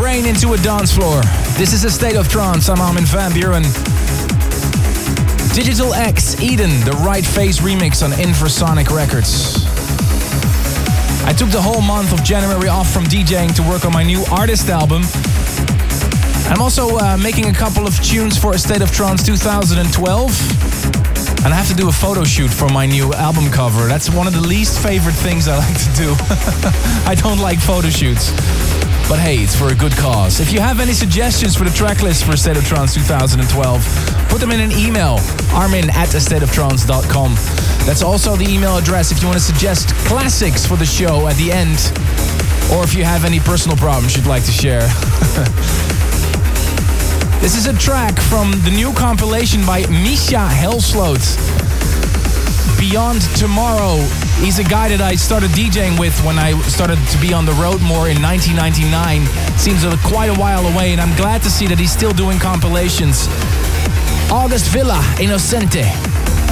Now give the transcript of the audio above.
brain into a dance floor. This is A State of Trance. I'm Armin van Buuren. Digital X, Eden, the Right Face remix on Infrasonic Records. I took the whole month of January off from DJing to work on my new artist album. I'm also making a couple of tunes for A State of Trance 2012. And I have to do a photo shoot for my new album cover. That's one of the least favorite things I like to do. I don't like photo shoots. But hey, it's for a good cause. If you have any suggestions for the track list for A State of Trance 2012, put them in an email, armin@astateoftrance.com. That's also the email address if you want to suggest classics for the show at the end, or if you have any personal problems you'd like to share. This is a track from the new compilation by Misha Helsloot, Beyond Tomorrow. He's a guy that I started DJing with when I started to be on the road more in 1999. Seems quite a while away, and I'm glad to see that he's still doing compilations. August Villa, Innocente.